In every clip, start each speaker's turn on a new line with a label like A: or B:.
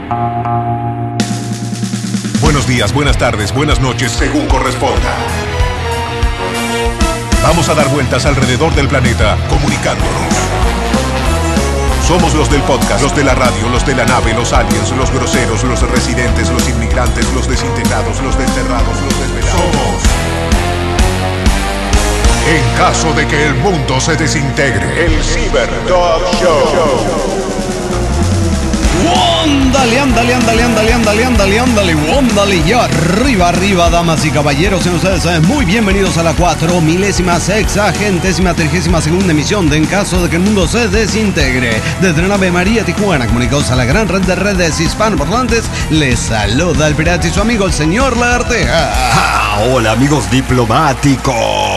A: Buenos días, buenas tardes, buenas noches, según corresponda. Vamos a dar vueltas alrededor del planeta, comunicándonos. Somos los del podcast, los de la radio, los de la nave, los aliens, los groseros, los residentes, los inmigrantes, los desintegrados, los desterrados, los desvelados. Somos. En caso de que el mundo se desintegre, el Cyber Dog Show.
B: Ándale, y arriba, damas y caballeros, sean ustedes muy bienvenidos a la 4000sexagentésima segunda emisión de En caso de que el mundo se desintegre. Desde la nave María Tijuana, comunicados a la gran red de redes hispanoparlantes, les saluda el pirata y su amigo el señor Lagarteja.
C: Hola amigos diplomáticos.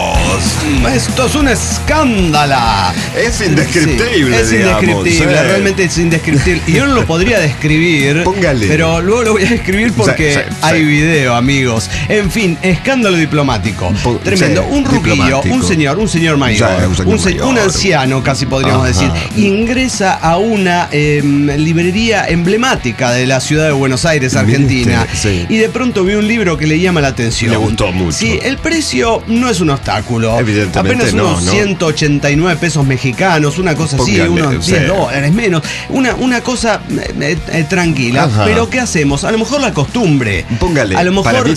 B: Esto es un escándalo.
C: Es indescriptible,
B: sí, es indescriptible, realmente es indescriptible. Y yo no lo podría describir.
C: Póngale.
B: Pero luego lo voy a describir porque hay video, amigos. En fin, escándalo diplomático. Tremendo. Un ruquillo, un señor mayor, un anciano, casi podríamos decir, ingresa a una librería emblemática de la ciudad de Buenos Aires, Argentina.
C: Sí.
B: Y de pronto ve un libro que le llama la atención.
C: Le gustó mucho.
B: Sí, el precio no es un obstáculo.
C: Evidentemente
B: apenas unos 189 pesos mexicanos, una cosa así, unos $10 menos. Una cosa tranquila.
C: Ajá.
B: Pero ¿qué hacemos? A lo mejor la costumbre.
C: Póngale.
B: A lo mejor
C: para mí,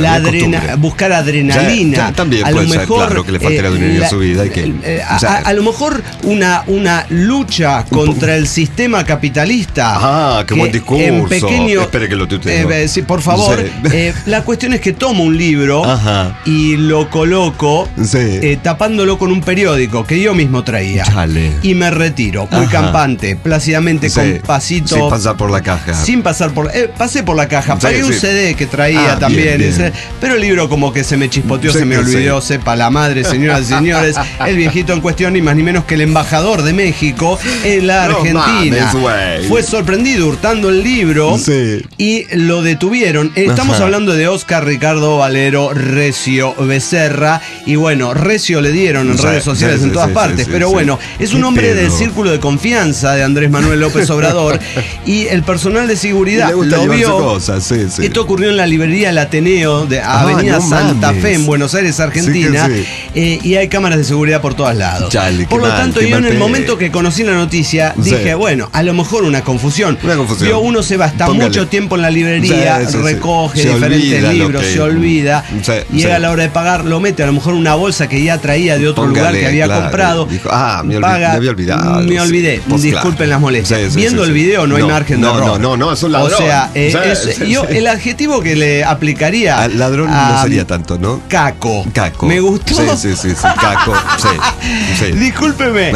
B: buscar adrenalina.
C: También
B: a
C: puede
B: lo
C: ser,
B: mejor
C: claro, que le falte la adrenalina en su vida.
B: A lo mejor una lucha contra el sistema capitalista.
C: Qué buen discurso.
B: En pequeño,
C: espere que lo tuteo.
B: sí, por favor. Sí. La cuestión es que tomo un libro y lo coloco tapándolo con un periódico que yo mismo traía.
C: Chale.
B: Y me retiro, muy campante, plácidamente, con pasito.
C: Sin pasar por la caja.
B: Pasé por la caja, pagué un CD que traía también.
C: Bien.
B: Pero el libro como que se me chispoteó, se me olvidó, sepa la madre, señoras y señores. El viejito en cuestión, ni más ni menos que el embajador de México en la Argentina. Fue sorprendido hurtando el libro y lo detuvieron. Estamos hablando de Oscar Ricardo Valero Recio Becerra. Y bueno, Recio le dieron en redes sociales en todas partes. Pero bueno, es un hombre del círculo de confianza de Andrés Manuel López Obrador. Y el personal de seguridad lo vio. Esto ocurrió en la librería El Ateneo de Avenida Santa Fe en Buenos Aires, Argentina. Y hay cámaras de seguridad por todos lados. Por lo tanto, yo en el momento que conocí la noticia dije, bueno, a lo mejor una confusión. Uno se va hasta mucho tiempo en la librería, recoge diferentes libros, se olvida, llega a la hora de pagar, lo mete a lo mejor en una bolsa que ya traía de otro lugar que había comprado.
C: Dijo, me había olvidado.
B: Me olvidé, disculpen las molestias. Viendo el video no hay margen de error.
C: No, es un ladrón.
B: O sea, yo el adjetivo que le aplicaría
C: al ladrón no sería tanto, ¿no?
B: Caco. Me gustó.
C: Sí, caco. Sí.
B: Discúlpeme.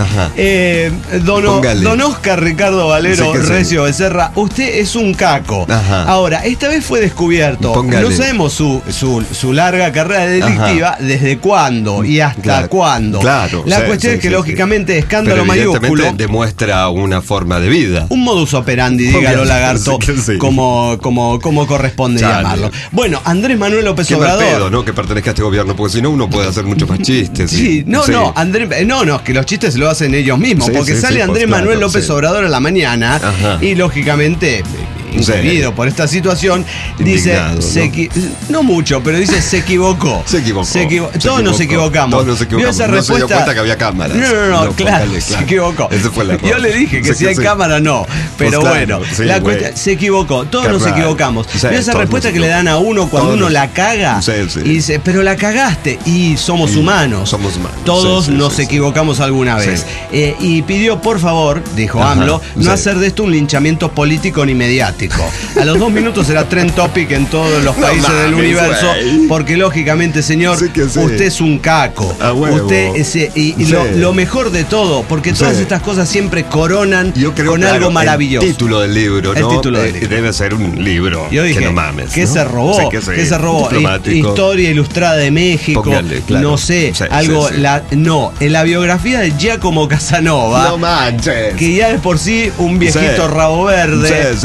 B: Don Oscar Ricardo Valero Recio Becerra, usted es un caco. Ahora, esta vez fue descubierto. No sabemos su larga carrera delictiva, desde cuándo y hasta cuándo. La cuestión es que lógicamente escándalo mayúsculo
C: demuestra una forma de vida.
B: Un modus operandi, dígalo Lagarto, como corresponde llamarlo. Bueno, Andrés Manuel López Obrador.
C: Pedo, ¿no? Que pertenezca a este gobierno, porque si no uno puede hacer muchos más chistes.
B: Es que los chistes lo hacen ellos mismos, porque sale Andrés Manuel López Obrador a la mañana y lógicamente inquirido por esta situación,
C: indignado,
B: dice, no mucho, pero dice se equivocó. Todos nos equivocamos. Vio esa respuesta.
C: No se dio cuenta que había cámaras.
B: No, claro, se equivocó.
C: Ese fue el error.
B: Yo le dije que si hay cámara no, pero bueno, la cuestión, se equivocó. Todos nos equivocamos. Vio esa respuesta que le dan a uno cuando uno la caga y dice, pero la cagaste. Y somos humanos. Todos nos equivocamos alguna vez. Y pidió, por favor, dijo AMLO, no hacer de esto un linchamiento político ni mediático. A los 2 minutos era trend topic en todos los países del universo, porque lógicamente, señor, usted es un caco. Usted es, lo mejor de todo, porque todas estas cosas siempre coronan con algo maravilloso.
C: El título del libro, ¿no? Debe ser un libro.
B: Yo dije,
C: que no mames,
B: ¿qué se robó? ¿Qué se robó? Historia Ilustrada de México.
C: Póngale,
B: no sé, algo. En la biografía de Giacomo Casanova.
C: No manches.
B: Que ya de por sí un viejito rabo verde, un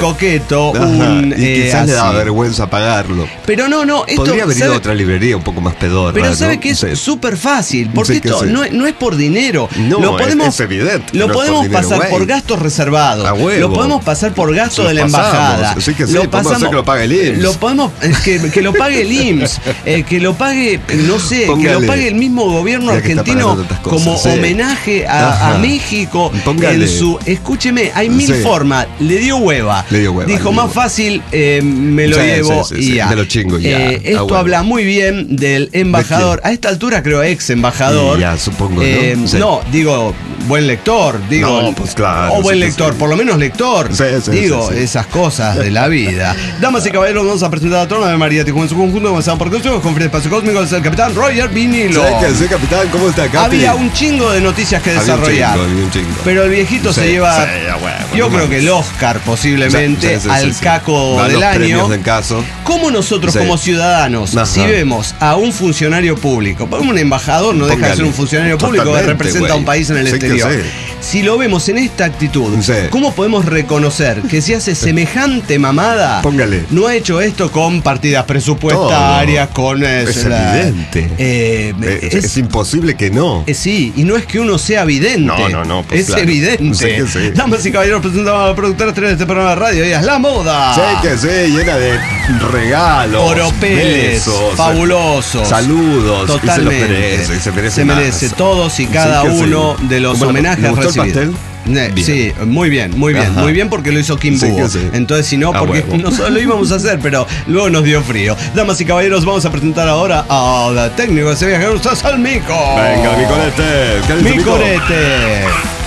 B: coqueto,
C: y quizás le da vergüenza pagarlo.
B: Pero no, esto
C: podría haber ido a otra librería un poco más pedorra.
B: Pero sabe que es súper fácil, porque esto no es por dinero.
C: No, es evidente.
B: Lo podemos pasar por gastos reservados. Lo podemos pasar por gastos de la embajada.
C: Así que podemos hacer que lo pague el IMSS.
B: Lo podemos, que lo pague el IMSS, que lo pague, no sé, que lo pague el mismo gobierno argentino como homenaje a México. Escúcheme, hay mil formas. Le dio hueva. Dijo, más fácil me lo llevo y ya.
C: Me lo chingo ya.
B: Esto habla muy bien del embajador. A esta altura creo ex embajador.
C: Ya, supongo, ¿no?
B: No, digo, buen lector. Digo,
C: pues claro.
B: O buen lector, por lo menos lector. Digo, esas cosas de la vida. Damas y caballeros, vamos a presentar a Trono de María Tijuana en su conjunto. Comenzamos por Conferencia de Espacio Cósmico. Es el capitán Roger Vinilo.
C: Sí, capitán, ¿cómo está, Capi?
B: Había un chingo de noticias que desarrollar.
C: Un chingo.
B: Pero el viejito se lleva, yo creo que el Oscar posiblemente, al caco del año.
C: En caso.
B: ¿Cómo nosotros como ciudadanos, si vemos a un funcionario público, un embajador no deja de ser un funcionario público que representa a un país en el exterior? Si lo vemos en esta actitud, ¿cómo podemos reconocer que si hace semejante mamada, no ha hecho esto con partidas presupuestarias, con...
C: es evidente. Es imposible que no.
B: Sí, y no es que uno sea vidente.
C: No.
B: Pues es evidente. Damas y caballeros, presentamos a la productora estrella de este programa de radio. Ella es La Moda.
C: Llena de regalos,
B: oropeles, fabulosos,
C: saludos.
B: Totalmente.
C: Y se merece
B: todos y cada uno de los homenajes recibidos.
C: Bien.
B: Sí, muy bien, muy bien porque lo hizo Kim Búho. Entonces, si no, porque nosotros lo íbamos a hacer, pero luego nos dio frío. Damas y caballeros, vamos a presentar ahora al técnico de ese viaje, al Mico.
C: Venga, mi corete.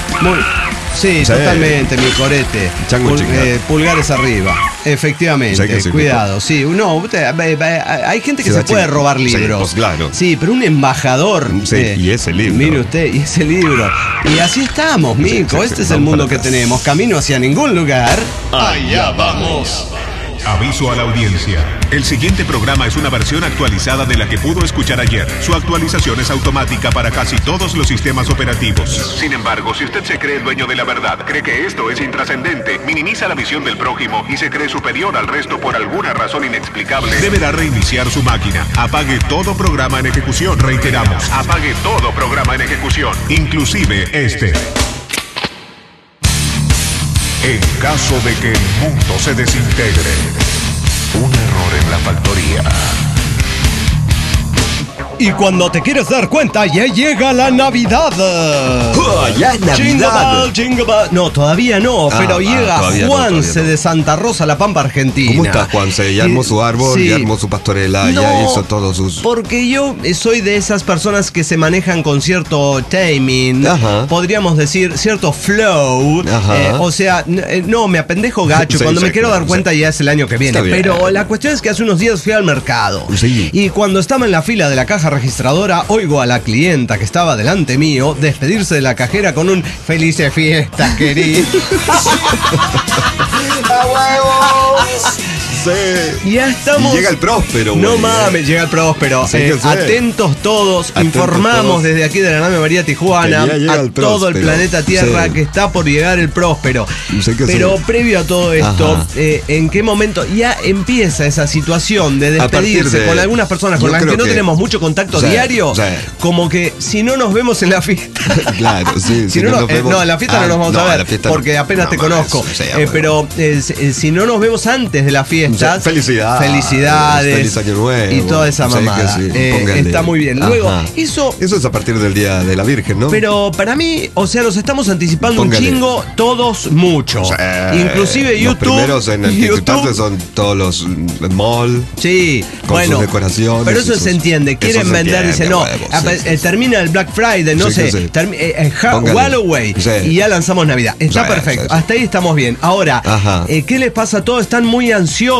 B: Sí, totalmente, mi corete. Pulgares arriba. Efectivamente, cuidado. Hay gente que se puede robar libros.
C: Pues claro.
B: Sí, pero un embajador.
C: Y ese libro.
B: Mire usted, y ese libro. Y así estamos, Mico. Este es el mundo que tenemos. Camino hacia ningún lugar.
A: Allá vamos. Aviso a la audiencia. El siguiente programa es una versión actualizada de la que pudo escuchar ayer. Su actualización es automática para casi todos los sistemas operativos. Sin embargo, si usted se cree el dueño de la verdad, cree que esto es intrascendente, minimiza la visión del prójimo y se cree superior al resto por alguna razón inexplicable, deberá reiniciar su máquina. Apague todo programa en ejecución. Reiteramos, apague todo programa en ejecución, inclusive este. En caso de que el mundo se desintegre, un error en la factoría.
B: Y cuando te quieres dar cuenta, ya llega la Navidad.
C: Ya es Navidad.
B: Jingle bell. No, todavía no, pero llega Juanse de Santa Rosa, La Pampa, Argentina.
C: ¿Cómo está Juanse? Ya armó su árbol, ya armó su pastorela, ya hizo todos sus...
B: Porque yo soy de esas personas que se manejan con cierto timing, podríamos decir, cierto flow. O sea, no, me apendejo gacho. Cuando me quiero dar cuenta ya es el año que viene. Pero la cuestión es que hace unos días fui al mercado. Y cuando estaba en la fila de la caja registradora, oigo a la clienta que estaba delante mío despedirse de la cajera con un felices fiestas, querido.
C: ¡A huevo!
B: Sí. Ya estamos.
C: Y llega el próspero.
B: No mames, llega el próspero. Atentos todos. Informamos desde aquí de la nave María Tijuana a todo el planeta Tierra que está por llegar el próspero. Pero previo a todo esto, ¿en qué momento ya empieza esa situación de despedirse con algunas personas con las que no tenemos mucho contacto diario? Como que si no nos vemos en la fiesta.
C: Claro, sí.
B: Si no, en la fiesta no nos vamos a ver porque apenas te conozco. Pero si no nos vemos antes de la fiesta. Felicidades. Feliz año nuevo. Y toda esa mamada. Está muy bien. Luego, eso
C: es a partir del Día de la Virgen, ¿no?
B: Pero para mí, o sea, nos estamos anticipando un chingo, todos mucho. Inclusive YouTube.
C: Los primeros en anticiparse son todos los mall.
B: Sí,
C: con sus decoraciones.
B: Pero eso se entiende. Quieren vender, dicen, no, termina el Black Friday, no sé, Halloween y ya lanzamos Navidad. Está perfecto. Hasta ahí estamos bien. Ahora, ¿qué les pasa a todos? Están muy ansiosos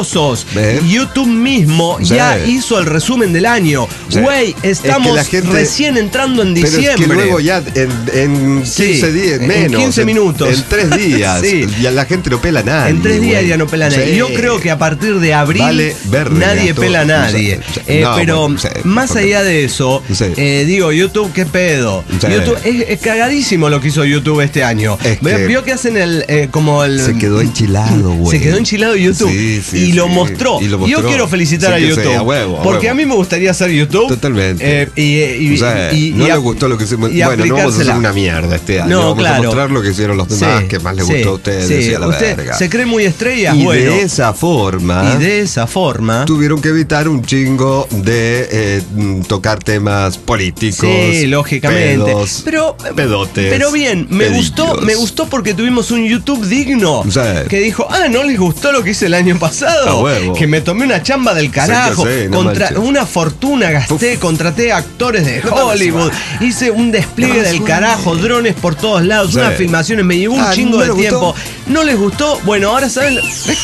B: ansiosos. YouTube mismo ya hizo el resumen del año. Güey, estamos recién entrando en diciembre.
C: Pero es que luego ya en 15 días, menos.
B: En 15 minutos.
C: En 3 días. Ya la gente no pela a nadie.
B: En 3 días ya no pela a nadie. Yo creo que a partir de abril nadie pela a nadie. Pero más allá de eso, digo, YouTube, ¿qué pedo? YouTube, es cagadísimo lo que hizo YouTube este año. Vio que hacen
C: se quedó enchilado, güey.
B: Se quedó enchilado YouTube y lo mostró. Yo quiero felicitar a YouTube. Porque a mí me gustaría hacer YouTube.
C: Totalmente.
B: No
C: le gustó lo que se... Bueno, no vamos a hacer una mierda este año.
B: No,
C: vamos a mostrar lo que hicieron los demás, que más le gustó a ustedes.
B: Usted se cree muy estrella,
C: y de esa forma tuvieron que evitar un chingo de tocar temas políticos.
B: Sí, lógicamente.
C: Pedotes.
B: Pero bien, me gustó porque tuvimos un YouTube digno que dijo, no les gustó lo que hice el año pasado, que me tomé una chamba del carajo, una fortuna gasté, contraté actores de Hollywood, hice un despliegue del carajo, drones por todos lados, unas filmaciones, me llevó un chingo de tiempo. ¿No les gustó? Bueno, ahora saben...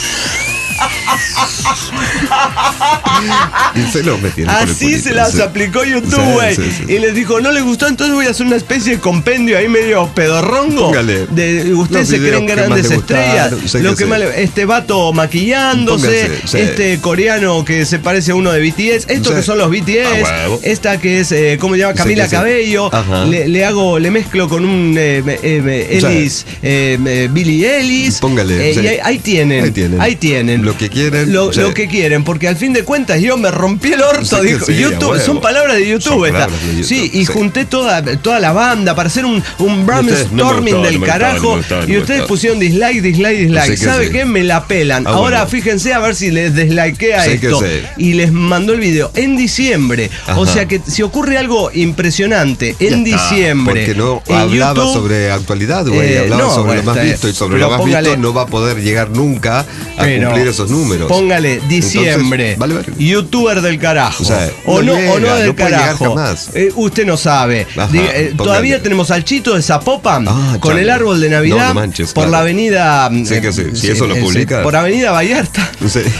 B: Así se las aplicó YouTube, güey. Y les dijo, no les gustó, entonces voy a hacer una especie de compendio ahí medio pedorrongo. Ustedes se creen grandes estrellas. Este vato maquillándose, este coreano que se parece a uno de BTS, estos que son los BTS, esta que es, ¿cómo se llama? Camila Cabello. Le mezclo con un Billie Ellis. Y ahí tienen.
C: Lo que quieren.
B: Lo que quieren, porque al fin de cuentas yo me rompí el orto, dijo YouTube. Son palabras de YouTube. Y junté toda la banda para hacer un brainstorming del carajo. Y ustedes pusieron dislike. ¿Sabe qué? Me la pelan. Ahora fíjense a ver si les deslikea esto. Y les mandó el video en diciembre. O sea que si ocurre algo impresionante en diciembre.
C: Porque no hablaba sobre actualidad, güey. Hablaba sobre lo más visto. Y sobre lo más visto no va a poder llegar nunca a cumplir esos números.
B: Póngale diciembre. Entonces, YouTuber del carajo. O no del carajo. Usted no sabe. Todavía tenemos al Chito de Zapopan con el árbol de Navidad por la avenida.
C: Si eso lo publica.
B: Por Avenida Vallarta.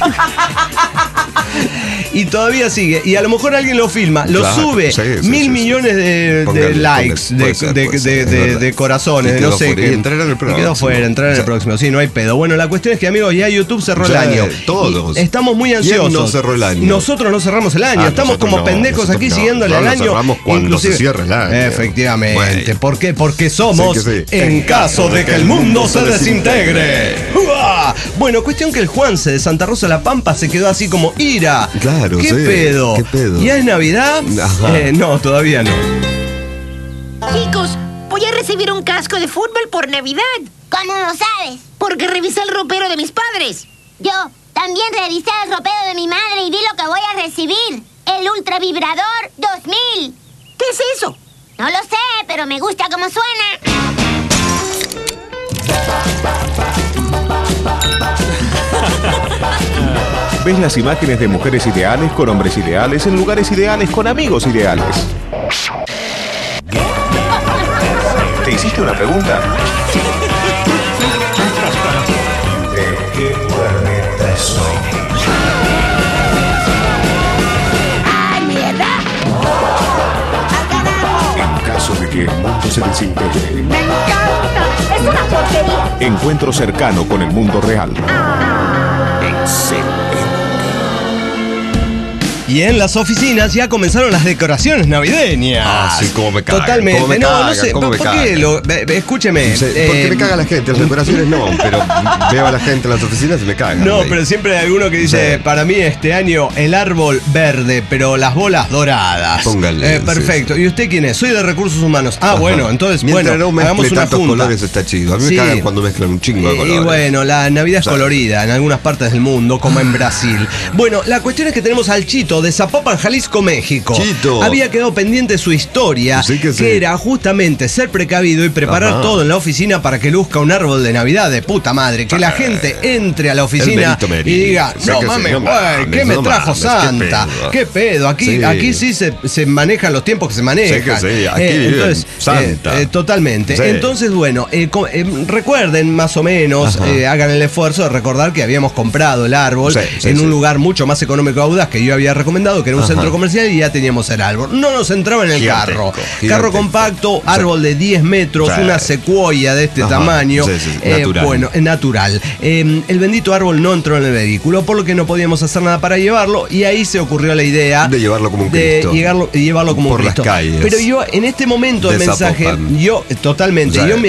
B: Y todavía sigue. Y a lo mejor alguien lo filma, lo sube. 1.000 millones de likes, de corazones, de no sé qué. Y quedó fuera, entrar en el próximo. Sí, no hay pedo. Bueno, la cuestión es que, amigos, ya YouTube cerró el año.
C: Todos.
B: Estamos muy ansiosos.
C: ¿Quién no cerró el año?
B: Nosotros no cerramos el año. Estamos como pendejos aquí siguiéndole al año.
C: Cerramos cuando se cierra el año.
B: Efectivamente. ¿Por qué? Porque somos en caso de que el mundo se desintegre. Bueno, cuestión que el Juanse de Santa Rosa La Pampa se quedó así como ira.
C: Claro,
B: ¿Qué pedo? ¿Ya es Navidad? No, todavía no.
D: Chicos, voy a recibir un casco de fútbol por Navidad.
E: ¿Cómo lo sabes?
D: Porque revisé el ropero de mis padres.
E: Yo también revisé el ropero de mi madre y vi lo que voy a recibir. El Ultra Vibrador 2000.
D: ¿Qué es eso?
E: No lo sé, pero me gusta cómo suena.
A: ¿Ves las imágenes de mujeres ideales con hombres ideales en lugares ideales con amigos ideales? ¿Te hiciste una pregunta? ¿De qué planeta soy?
D: ¡Ay, mierda!
A: En caso de que el mundo se desintegre.
D: ¡Me encanta! ¡Es una porquería!
A: Encuentro cercano con el mundo real. Excelente.
B: Y en las oficinas ya comenzaron las decoraciones navideñas.
C: Sí, como me caga.
B: Totalmente. No sé. ¿Por qué? Escúcheme.
C: Porque me caga la gente. Las decoraciones no, pero veo a la gente en las oficinas y me cagan.
B: No, pero siempre hay alguno que dice, para mí este año el árbol verde, pero las bolas doradas.
C: Póngale.
B: Perfecto. ¿Y usted quién es? Soy de Recursos Humanos. Bueno, entonces,
C: mientras no
B: hagamos una
C: tantos
B: junta.
C: Colores está chido. A mí me cagan cuando mezclan un chingo de colores.
B: Y bueno, la Navidad es colorida en algunas partes del mundo, como en Brasil. Bueno, la cuestión es que tenemos al Chito Chito de Zapopan, Jalisco, México.
C: Chito.
B: Había quedado pendiente su historia, que era justamente ser precavido y preparar todo en la oficina para que luzca un árbol de Navidad de puta madre. Que la gente entre a la oficina y diga, no mames, güey, ¿qué me trajo Santa? ¿Qué pedo? Aquí sí se manejan los tiempos que se manejan.
C: Entonces, Santa.
B: Totalmente. Entonces, bueno, recuerden más o menos, hagan el esfuerzo de recordar que habíamos comprado el árbol en un lugar mucho más económico audaz que yo había recomendado, que era un centro comercial, y ya teníamos el árbol. No nos entraba en el carro. Carro compacto, árbol de 10 metros, una secuoya de este tamaño.
C: Natural.
B: Bueno, natural. El bendito árbol no entró en el vehículo, por lo que no podíamos hacer nada para llevarlo, y ahí se ocurrió la idea
C: de llevarlo como un Cristo.
B: Llevarlo como
C: por
B: un Cristo.
C: Las calles.
B: Pero yo, en este momento del mensaje, totalmente, yo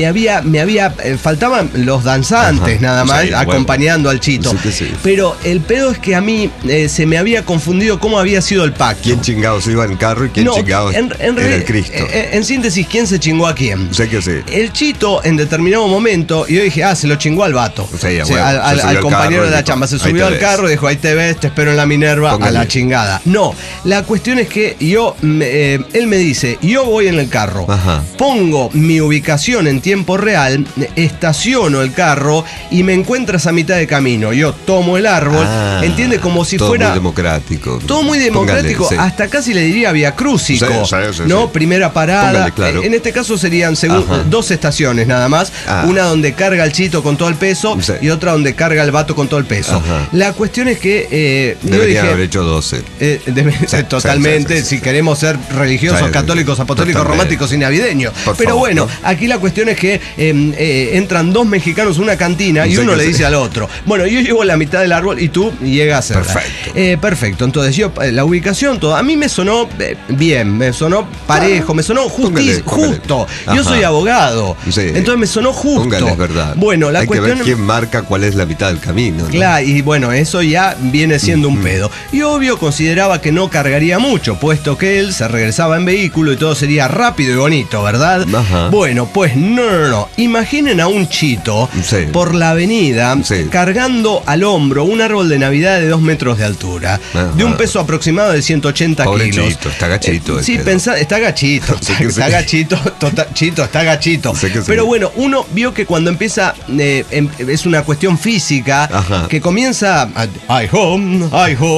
B: faltaban los danzantes nada más, acompañando al Chito. Pero el pedo es que a mí se me había confundido cómo había sido el pacto.
C: ¿Quién chingados iba en el carro y quién chingados era el Cristo?
B: En síntesis, ¿quién se chingó a quién?
C: Sé que sí.
B: El Chito, en determinado momento, yo dije, se lo chingó al vato. Al compañero de la chamba. Se subió al carro y dijo, ahí te ves, te espero en la Minerva. Póngale. A la chingada. No, la cuestión es que él me dice, yo voy en el carro, pongo mi ubicación en tiempo real, estaciono el carro y me encuentras a mitad de camino. Yo tomo el árbol, ¿entiendes? Como si fuera... Todo muy democrático.
C: Póngale,
B: hasta casi le diría viacrúsico, ¿no? Primera parada.
C: Póngale, claro.
B: En este caso serían dos estaciones nada más. Una donde carga el Chito con todo el peso y otra donde carga el vato con todo el peso. La cuestión es que...
C: deberían haber hecho 12.
B: Totalmente, si queremos ser religiosos, católicos, apostólicos, románticos y navideños. Pero bueno, aquí la cuestión es que entran dos mexicanos en una cantina y uno le dice al otro, bueno, yo llevo la mitad del árbol y tú llegas a... Perfecto. Entonces yo, la ubicación, todo, a mí me sonó bien, me sonó parejo, me sonó justo. Yo soy abogado, entonces me sonó justo.
C: Póngale, es verdad.
B: Bueno, la cuestión...
C: Hay que ver quién marca cuál es la mitad del camino, ¿no?
B: Claro, y bueno, eso ya viene siendo un pedo. Y obvio consideraba que no cargaría mucho, puesto que él se regresaba en vehículo y todo sería rápido y bonito, ¿verdad? Bueno, pues no. Imaginen a un Chito por la avenida cargando al hombro un árbol de Navidad de 2 metros de altura, de un peso aproximado de 180
C: Pobre
B: kilos.
C: Chito, está gachito.
B: Está gachito. Está gachito. Chito está gachito. Pero bueno, uno vio que cuando empieza, es una cuestión física, que comienza I home,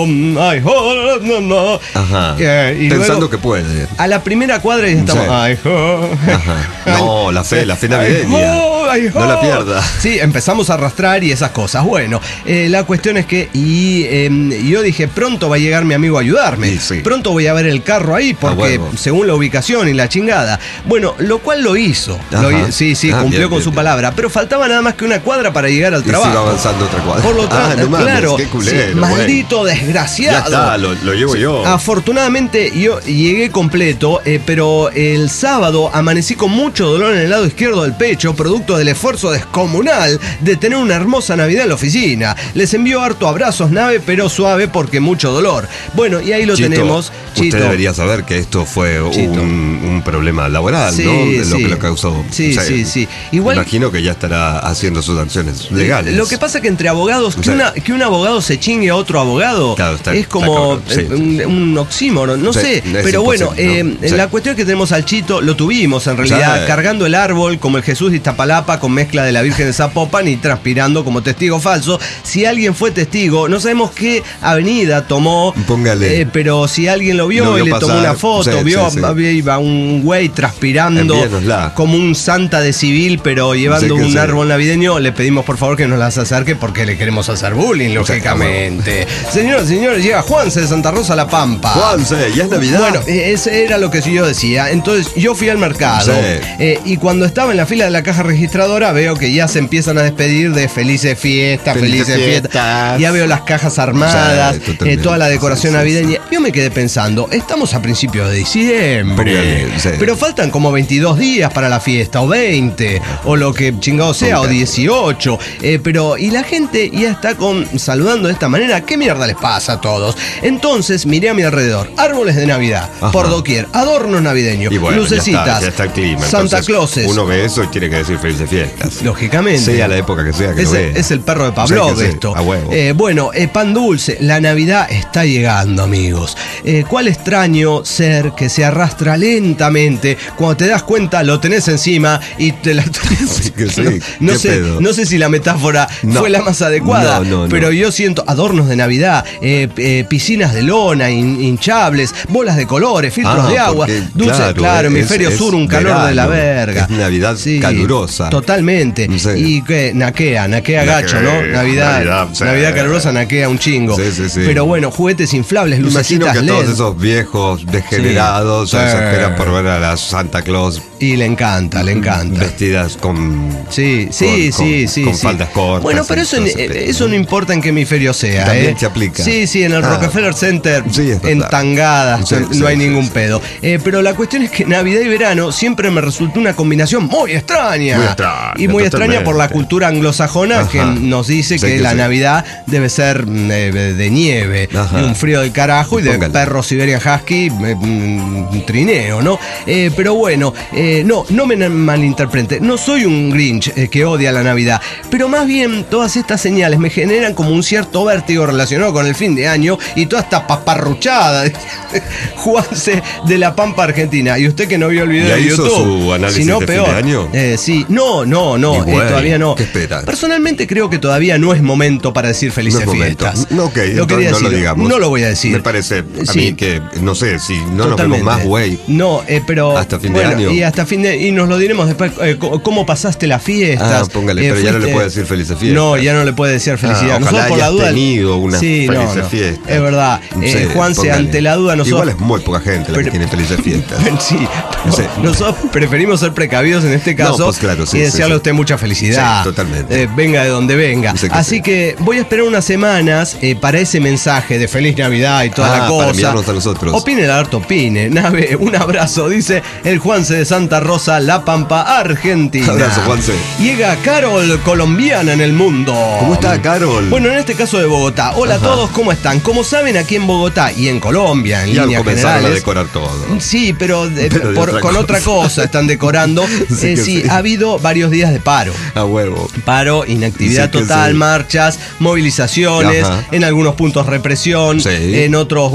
B: no.
C: Y pensando luego, que puede.
B: A la primera cuadra y estamos
C: No, la fe navideña. No la pierda.
B: Sí, empezamos a arrastrar y esas cosas. Bueno, la cuestión es que yo dije, pronto va a llegar mi amigo a ayudarme. Pronto voy a ver el carro ahí, porque según la ubicación y la chingada. Bueno, lo cual lo hizo. Cumplió con su palabra. Pero faltaba nada más que una cuadra para llegar al trabajo.
C: Y sigo avanzando otra cuadra.
B: Por lo tanto,
C: no mames,
B: claro,
C: qué culero,
B: maldito desgraciado.
C: Ya está, lo llevo yo.
B: Afortunadamente yo llegué completo, pero el sábado amanecí con mucho dolor en el lado izquierdo del pecho, producto del esfuerzo descomunal de tener una hermosa Navidad en la oficina. Les envío harto abrazos, nave, pero suave porque mucho dolor. Bueno, y ahí lo tenemos. Chito.
C: Usted debería saber que esto fue un problema laboral, ¿no? De lo que lo causó.
B: Sí. Igual,
C: imagino que ya estará haciendo sus acciones legales.
B: Lo que pasa que entre abogados, que un abogado se chingue a otro abogado, es como un oxímoron, no sé. Pero bueno, la cuestión es que tenemos al Chito, lo tuvimos en realidad, cargando el árbol como el Jesús de Iztapalapa, con mezcla de la Virgen de Zapopan y transpirando como testigo falso. Si alguien fue testigo, no sabemos qué avenida tomó, pero si alguien lo vio y le tomó una foto, iba un güey transpirando como un santa de civil, pero llevando un árbol navideño, le pedimos por favor que nos las acerque porque le queremos hacer bullying, lógicamente. Señoras y señores, llega Juanse de Santa Rosa La Pampa.
C: Juanse, ya es Navidad.
B: Bueno, ese era lo que yo decía. Entonces yo fui al mercado y cuando estaba en la fila de la caja registradora veo que ya se empiezan a despedir de felices fiestas. Ya veo las cajas armadas, toda la decoración navideña. Yo me quedé pensando, estamos a principios de diciembre, pero faltan como 22 días para la fiesta, o 20, o lo que chingado sea, o 18. Y la gente ya está saludando de esta manera. ¿Qué mierda les pasa a todos? Entonces miré a mi alrededor, árboles de Navidad, por doquier, adornos navideños, lucecitas,
C: ya está el clima.
B: Santa Clauses.
C: Uno ve eso y tiene que decir felices fiestas.
B: Lógicamente.
C: Sea la época que sea que lo vea.
B: Es el perro de Pavlov esto.
C: A huevo.
B: Pan dulce. La Navidad es está llegando, amigos. ¿Cuál extraño ser que se arrastra lentamente? Cuando te das cuenta, lo tenés encima y te la... No sé si la metáfora fue la más adecuada, pero yo siento adornos de Navidad, piscinas de lona, hinchables, bolas de colores, filtros de agua, dulces, claro, hemisferio sur, un calor verano, de la verga.
C: Es Navidad calurosa.
B: Totalmente. Sí. Y que naquea gacho, ¿no? Navidad calurosa naquea un chingo. Sí. Pero bueno, juguetes inflables, lucecitas
C: LED.
B: Imagino
C: que todos esos viejos degenerados se esperan por ver a la Santa Claus.
B: Y le encanta.
C: Vestidas con...
B: Sí.
C: Con faldas cortas.
B: Bueno, pero eso no importa en qué hemisferio sea.
C: También se aplica.
B: Sí, en el Rockefeller Center, en tangadas, no hay ningún pedo. Pero la cuestión es que Navidad y verano siempre me resultó una combinación muy extraña. Muy extraña por la cultura anglosajona que nos dice que la Navidad debe ser de nieve, de un frío del carajo y de perro Siberian Husky, trineo, ¿no? Pero bueno, no me malinterprete, no soy un Grinch que odia la Navidad, pero más bien todas estas señales me generan como un cierto vértigo relacionado con el fin de año y toda esta paparruchada Juanse de La Pampa, Argentina. Y usted que no vio el video de YouTube,
C: ¿hizo su análisis de fin de año?
B: Sí, no, todavía no.
C: ¿Qué espera?
B: Personalmente creo que todavía no es momento para decir felices fiestas.
C: No lo digamos.
B: No lo voy a decir.
C: Me parece a mí que, no sé, si no nos vemos más, güey.
B: No, pero...
C: Hasta fin de año.
B: Y hasta fin de... Y nos lo diremos después, ¿cómo pasaste las fiestas?
C: Póngale, pero ya no le puede decir felices fiestas.
B: No, ya no le puede decir felicidad.
C: Ojalá
B: por la duda
C: tenido una felices fiestas.
B: Es verdad. Juanse, ante la duda nosotros...
C: Igual es muy poca gente la que tiene felices fiestas.
B: Nosotros preferimos ser precavidos en este caso.
C: Pues claro,
B: y desearle a usted mucha felicidad.
C: Sí, totalmente.
B: Venga de donde venga. Así que voy a esperar unas semanas para ese mensaje de feliz Navidad y toda la cosa.
C: Para enviarnos a nosotros.
B: Opine el harto, opine. Nave, un abrazo, dice el Juanse de Santa Rosa, La Pampa, Argentina.
C: Abrazo, Juanse.
B: Llega Carol, colombiana en el mundo.
C: ¿Cómo está, Carol?
B: Bueno, en este caso de Bogotá. Hola a todos, ¿cómo están? Como saben, aquí en Bogotá y en Colombia, en líneas generales,
C: a decorar todo.
B: Sí, pero con otra cosa están decorando. Sí, ha habido varios días de paro.
C: A huevo.
B: Paro, inactividad total, marchas, movilizaciones, en algunos puntos represión, en otros,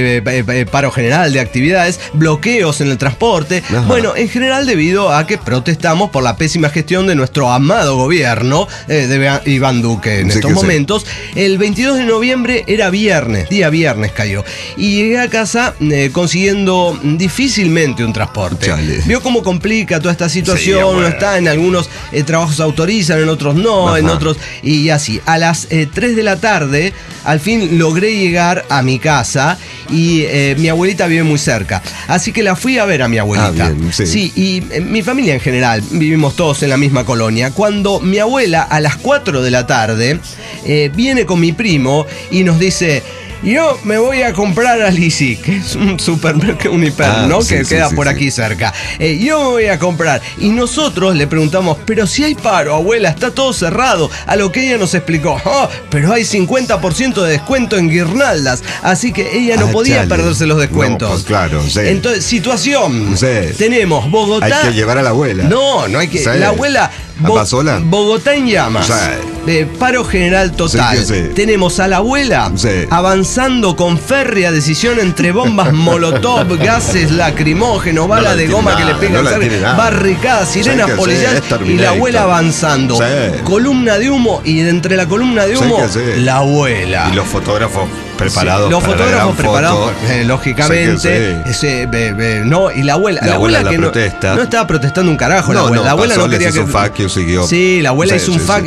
B: paro general de actividades, bloqueos en el transporte. Bueno, en general debido a que protestamos por la pésima gestión de nuestro amado gobierno de Iván Duque en estos momentos. El 22 de noviembre era viernes, día viernes cayó, y llegué a casa consiguiendo difícilmente un transporte.
C: Chale.
B: Vio cómo complica toda esta situación, no está, en algunos trabajos autorizan, en otros no, en otros, y así. A las 3 de la tarde, al fin logré llegar a mi casa y mi abuelita vive muy cerca, así que la fui a ver a mi abuelita. Sí, y mi familia en general, vivimos todos en la misma colonia. Cuando mi abuela a las 4 de la tarde viene con mi primo y nos dice: yo me voy a comprar a Lisi, que es un supermercado, un hiper, ¿no? Que queda por aquí cerca. Yo me voy a comprar. Y nosotros le preguntamos, pero si hay paro, abuela, está todo cerrado. A lo que ella nos explicó, pero hay 50% de descuento en guirnaldas. Así que ella no podía perderse los descuentos.
C: No, pues claro,
B: Entonces, situación. Tenemos Bogotá.
C: Hay que llevar a la abuela.
B: No hay que. La abuela.
C: ¿Sola?
B: Bogotá en llamas. Paro general total. Tenemos a la abuela avanzando con férrea decisión entre bombas molotov, gases lacrimógenos, bala de goma que le pegan, barricadas, sirenas policiales y la abuela avanzando. Columna de humo y entre la columna de humo la abuela.
C: Y los fotógrafos preparados.
B: Los fotógrafos preparados, lógicamente. Y la abuela que no estaba protestando un carajo. La abuela no quería que.
C: Siguió.
B: Sí, la abuela hizo un fuck.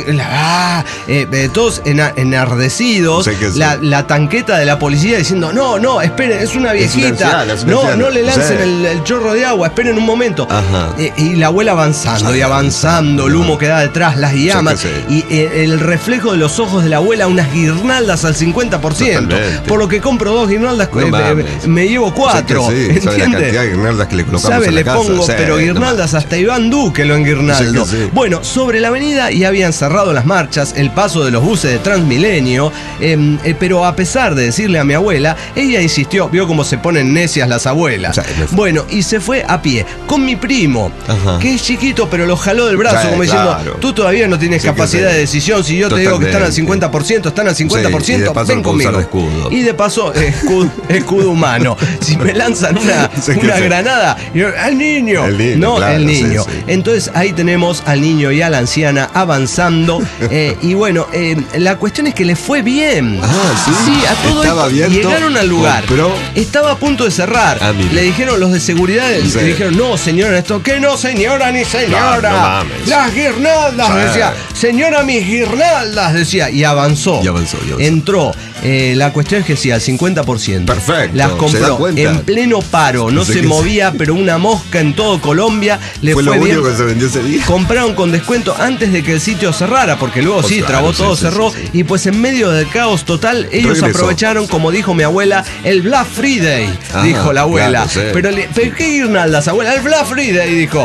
B: Todos enardecidos. La tanqueta de la policía diciendo: no, esperen, es una viejita. No le lancen el chorro de agua, esperen un momento. Y la abuela avanzando y avanzando, el humo que da detrás, las llamas. Y el reflejo de los ojos de la abuela, unas guirnaldas al 50%. Por lo que compro 2 guirnaldas, me llevo 4. ¿Entiendes?
C: ¿Sabe la cantidad de guirnaldas que le colocamos en la casa?
B: Pongo, pero guirnaldas hasta Iván Duque lo enguirnaldo. Bueno, sobre la avenida ya habían cerrado las marchas, el paso de los buses de Transmilenio, pero a pesar de decirle a mi abuela, ella insistió, vio cómo se ponen necias las abuelas. Bueno, y se fue a pie con mi primo, que es chiquito, pero lo jaló del brazo, como diciendo, tú todavía no tienes capacidad de decisión, si yo te digo que están al 50%, están al 50%, ven conmigo.
C: escudo.
B: Y de paso, escudo humano. Si me lanzan una granada, al niño. No, claro, el niño. Sí. Entonces ahí tenemos al niño y a la anciana avanzando. Y bueno, la cuestión es que le fue bien. Sí, a todo
C: estaba
B: esto. Llegaron al lugar. Estaba a punto de cerrar. Le dijeron los de seguridad, le dijeron, no, señora, esto que no, señora ni señora. No mames. Las guirnaldas, decía. Señora, mis guirnaldas, decía. Y avanzó. Entró. La cuestión es que sí, al 50%.
C: Perfecto.
B: Las compró en pleno paro. No se movía, pero una mosca en todo Colombia. Le fue
C: lo
B: bien.
C: único que se vendió ese día.
B: Compraron con descuento antes de que el sitio cerrara, porque luego trabó todo, cerró. Y pues en medio del caos total, ellos aprovecharon, como dijo mi abuela, el Black Friday, dijo la abuela. Pero ¿qué guirnaldas, abuela? El Black Friday, dijo.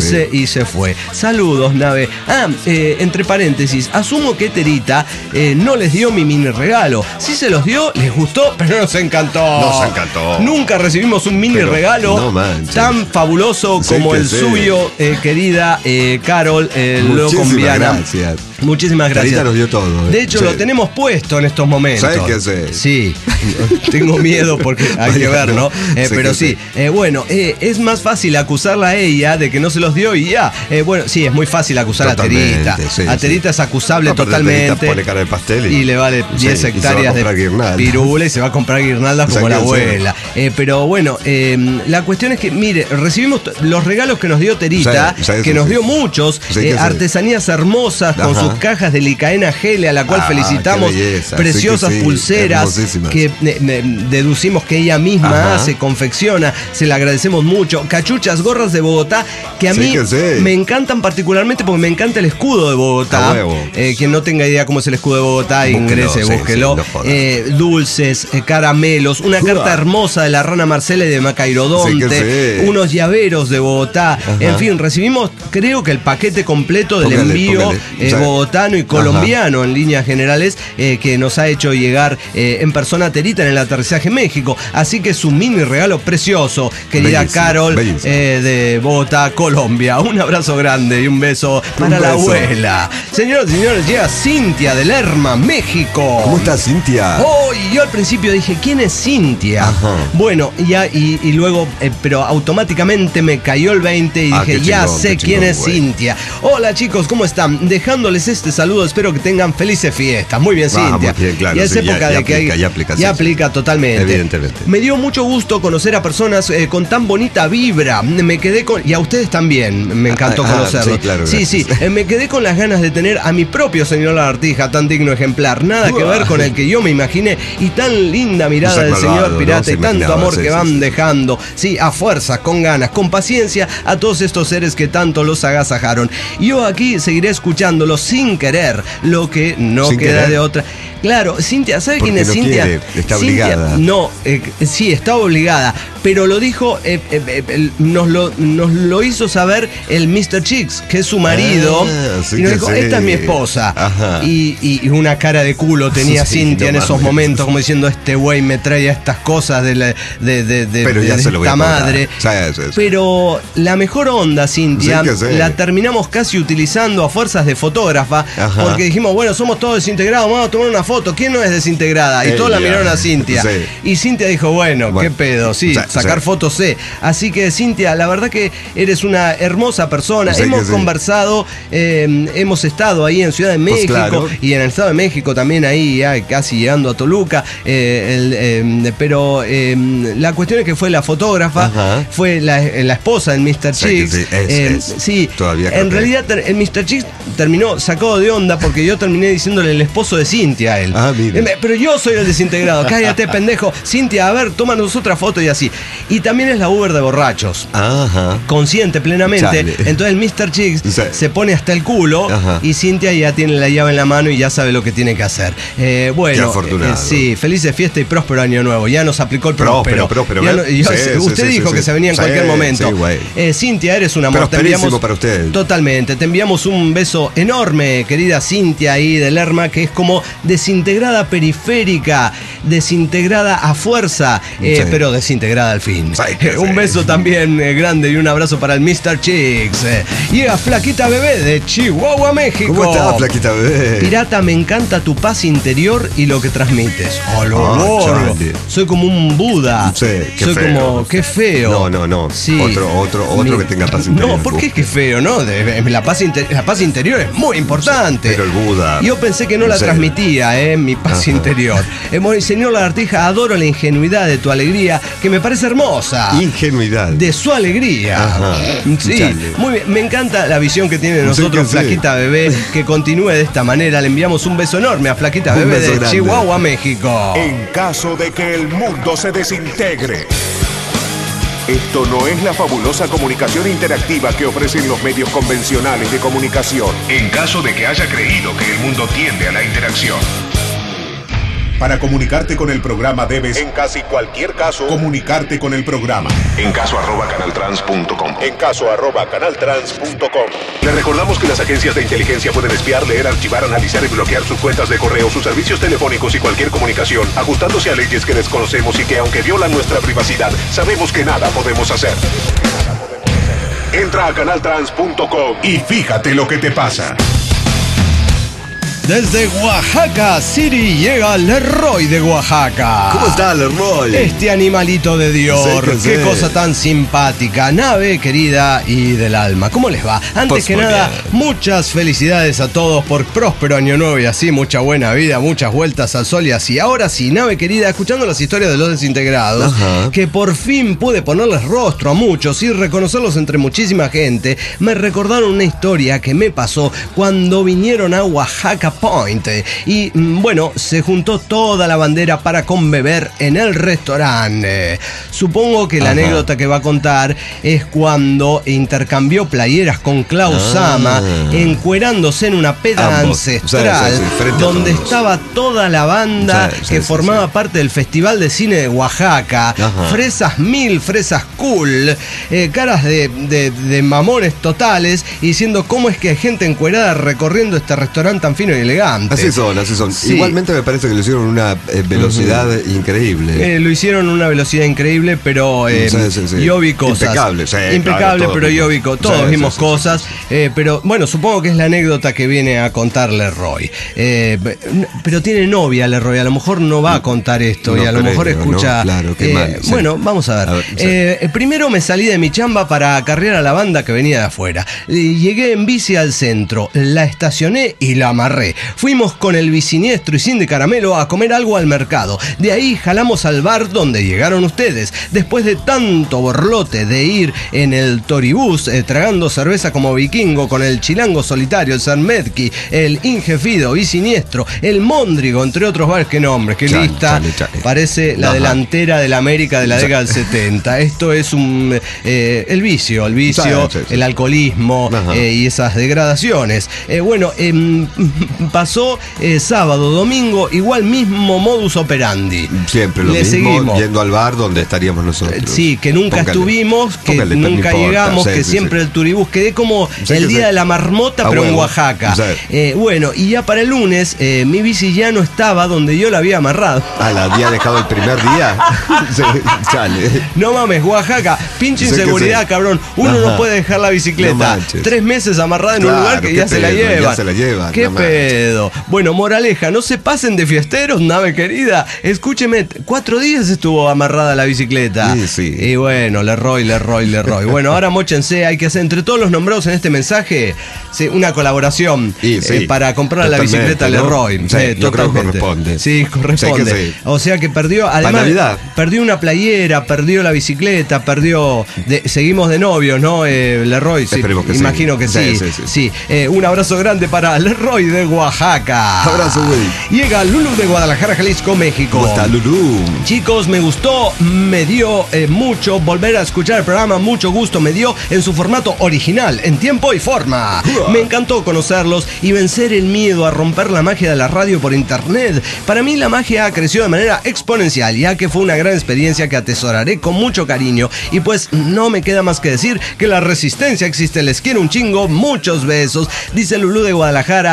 B: Y se fue. Saludos, nave. Entre paréntesis, asumo que Terita no les dio mi mini regalo. Sí se los dio, les gustó, pero nos encantó. Nunca recibimos un mini regalo tan fabuloso como el suyo, querida Carol Locombiana.
C: Gracias.
B: Muchísimas gracias.
C: Terita nos dio todo.
B: De hecho, lo tenemos puesto en estos momentos.
C: ¿Sabes qué hacer?
B: Sí. Tengo miedo porque hay que ver, ¿no? Pero sí. Bueno, es más fácil acusarla a ella de que no se los dio y ya. Bueno, sí, es muy fácil acusar a Terita. A Terita es acusable totalmente.
C: Terita pone cara de pastel
B: y le vale 10 hectáreas de pirula y se va a comprar guirnaldas como la abuela. Pero bueno, la cuestión es que, mire, recibimos los regalos que nos dio Terita, que nos dio muchos, artesanías hermosas con sus cajas de licaena gele, a la cual felicitamos, preciosas pulseras que deducimos que ella misma hace, confecciona, se le agradecemos mucho, cachuchas, gorras de Bogotá, que a mí me encantan particularmente porque me encanta el escudo de Bogotá. Quien no tenga idea cómo es el escudo de Bogotá, ingrese, búsquelo. Dulces, caramelos, una carta hermosa de la Rana Marcela y de Macairodonte, unos llaveros de Bogotá, en fin, recibimos creo que el paquete completo del envío bogotano y colombiano en líneas generales, que nos ha hecho llegar en persona Terita en el aterrizaje en México. Así que es un mini regalo precioso, querida Carol, de Bogotá, Colombia. Un abrazo grande y un beso para la abuela. Señoras y señores, llega Cintia de Lerma, México.
C: ¿Cómo estás, Cintia?
B: Yo al principio dije, ¿quién es Cintia? Bueno, y luego, pero automáticamente me cayó el 20 y dije, ya sé quién es Cintia. Hola chicos, ¿cómo están? Dejándoles este saludo, espero que tengan felices fiestas. Muy bien, Cintia.
C: Muy bien, claro,
B: ya es época de que ya aplica totalmente.
C: Evidentemente.
B: Me dio mucho gusto conocer a personas con tan bonita vibra. Me quedé con, y a ustedes también, me encantó conocerlos.
C: Sí, claro,
B: sí, me quedé con las ganas de tener a mi propio señor Lagartija, tan digno ejemplar. Nada que ver con el que yo me imaginé. Y tan linda mirada del señor pirata, y tanto amor que van dejando. Sí, a fuerza, con ganas, con paciencia, a todos estos seres que tanto los agasajaron. Yo aquí seguiré escuchándolos sin querer, lo que no queda de otra. Claro, Cintia, ¿sabe quién es Cintia?
C: Está obligada.
B: No, sí, está obligada, pero lo dijo, nos lo hizo saber el Mr. Chicks, que es su marido, y nos dijo, esta es mi esposa. Y una cara de culo tenía Cintia en esos momentos, como diciendo, este güey me trae estas cosas de esta madre. Pero la mejor onda, Cintia, la terminamos casi utilizando a fuerzas de fotógrafa, porque dijimos, bueno, somos todos desintegrados, vamos a tomar una foto. ¿Quién no es desintegrada? Y todos la miraron a Cintia. Y Cintia dijo, bueno, qué pedo, sacar fotos sé. Así que, Cintia, la verdad que eres una hermosa persona. Hemos conversado, hemos estado ahí en Ciudad de México y en el Estado de México también, ahí ya casi llegando a Toluca. Pero la cuestión es que fue la fotógrafa, fue la esposa del Mr. Chicks. Sí, en realidad el Mr. Chicks terminó sacado de onda porque yo terminé diciéndole el esposo de Cintia a él. Pero yo soy el desintegrado. Cállate, pendejo. Cintia, a ver, tómanos otra foto y así. Y también es la Uber de borrachos. Consciente plenamente. Entonces el Mr. Chicks se pone hasta el culo y Cintia ya tiene la llave en la mano y ya sabe lo que tiene que hacer. Bueno, sí, felices fiestas y próspero año nuevo. Ya nos aplicó el próspero. Usted dijo que se venía en cualquier momento. Cintia, eres un amor.
C: Te enviamos para ustedes.
B: Totalmente. Te enviamos un beso enorme, querida Cintia ahí de Lerma, que es como decir desintegrada periférica, desintegrada a fuerza, pero desintegrada al fin. Un beso también grande y un abrazo para el Mr. Chicks. Llega Flaquita Bebé de Chihuahua, México.
C: ¿Cómo estás, Flaquita Bebé?
B: Pirata, me encanta tu paz interior y lo que transmites. Soy como un Buda.
C: Sí, qué
B: soy
C: feo.
B: Como, qué feo.
C: No.
B: Sí.
C: Otro que tenga paz interior.
B: No, ¿por qué es que feo, no? La paz interior es muy importante.
C: Pero el Buda.
B: Yo pensé que no la transmitía, mi paz interior. Señor Lagartija, adoro la ingenuidad de tu alegría, que me parece hermosa.
C: Ingenuidad.
B: De su alegría.
C: Ajá.
B: Sí,
C: Chale.
B: muy bien. Me encanta la visión que tiene de nosotros, Flaquita Bebé, que continúe de esta manera. Le enviamos un beso enorme a Flaquita Bebé de grande. Chihuahua, México.
A: En caso de que el mundo se desintegre. Esto no es la fabulosa comunicación interactiva que ofrecen los medios convencionales de comunicación. En caso de que haya creído que el mundo tiende a la interacción. Para comunicarte con el programa debes, en casi cualquier caso, comunicarte con el programa. En caso @canaltrans.com. En caso @canaltrans.com. Le recordamos que las agencias de inteligencia pueden espiar, leer, archivar, analizar y bloquear sus cuentas de correo, sus servicios telefónicos y cualquier comunicación, ajustándose a leyes que desconocemos y que, aunque violan nuestra privacidad, sabemos que nada podemos hacer. Entra a canaltrans.com y fíjate lo que te pasa.
B: Desde Oaxaca City llega Leroy de Oaxaca.
C: ¿Cómo está, Leroy?
B: Este animalito de Dior, qué cosa tan simpática, nave querida y del alma. ¿Cómo les va? Antes que nada, muchas felicidades a todos por próspero año nuevo y así mucha buena vida, muchas vueltas al sol y así. Ahora sí, nave querida, escuchando las historias de los desintegrados, que por fin pude ponerles rostro a muchos y reconocerlos entre muchísima gente, me recordaron una historia que me pasó cuando vinieron a Oaxaca Point y bueno, se juntó toda la bandera para conbeber en el restaurante. Supongo que la anécdota que va a contar es cuando intercambió playeras con Klaus Sama, encuerándose en una peda ancestral, donde estaba toda la banda que formaba parte del Festival de Cine de Oaxaca. Fresas mil, fresas cool, caras de mamones totales, y diciendo cómo es que hay gente encuerada recorriendo este restaurante tan fino y elegante.
C: Así son. Sí. Igualmente me parece que lo hicieron a una velocidad increíble.
B: Lo hicieron a una velocidad increíble, pero yo vi cosas. Impecable, pero yo vi cosas. Todos vimos cosas. Pero bueno, supongo que es la anécdota que viene a contar Leroy. Pero tiene novia Leroy, a lo mejor no va a contar esto, y a lo mejor escucha.
C: Claro, qué mal.
B: Bueno, vamos a ver. Primero me salí de mi chamba para acarrear a la banda que venía de afuera. Llegué en bici al centro, la estacioné y la amarré. Fuimos con el bisiniestro y sin de caramelo a comer algo al mercado. De ahí jalamos al bar donde llegaron ustedes. Después de tanto borlote de ir en el Toribús, tragando cerveza como vikingo con el Chilango Solitario, el Sarmedki, el Injefido, bisiniestro, el Móndrigo, entre otros bares. Qué nombres, qué lista. Parece la delantera de la América de la década del 70. Esto es el vicio, el alcoholismo y esas degradaciones. Bueno, pasó sábado, domingo, igual mismo modus operandi.
C: Siempre lo mismo, seguimos yendo al bar donde estaríamos nosotros.
B: Sí, que nunca estuvimos, que nunca llegamos, que siempre el turibús. Quedé como el día de la marmota, pero en Oaxaca. Bueno, y ya para el lunes, mi bici ya no estaba donde yo la había amarrado.
C: ¿La había dejado el primer día?
B: No mames, Oaxaca, pinche inseguridad, cabrón. Uno no puede dejar la bicicleta 3 meses amarrada en un lugar que ya se la lleva. ¿Qué pedo? Bueno, moraleja, no se pasen de fiesteros, nave querida. Escúcheme, 4 días estuvo amarrada la bicicleta.
C: Sí.
B: Y bueno, Leroy. Bueno, ahora móchense, hay que hacer entre todos los nombrados en este mensaje una colaboración para comprar la bicicleta, ¿no? Leroy.
C: Yo creo que corresponde.
B: Sí, corresponde. O sea que perdió, además, perdió una playera, perdió la bicicleta, seguimos de novios, ¿no? Leroy, imagino que sí. Un abrazo grande para Leroy de Oaxaca.
C: Abrazo, güey.
B: Llega Lulu de Guadalajara, Jalisco, México.
C: ¿Cómo está, Lulu?
B: Chicos, me gustó, me dio mucho volver a escuchar el programa, mucho gusto me dio en su formato original, en tiempo y forma. Me encantó conocerlos y vencer el miedo a romper la magia de la radio por internet. Para mí la magia ha crecido de manera exponencial, ya que fue una gran experiencia que atesoraré con mucho cariño. Y pues no me queda más que decir que la resistencia existe. Les quiero un chingo, muchos besos. Dice Lulu de Guadalajara. Estuvimos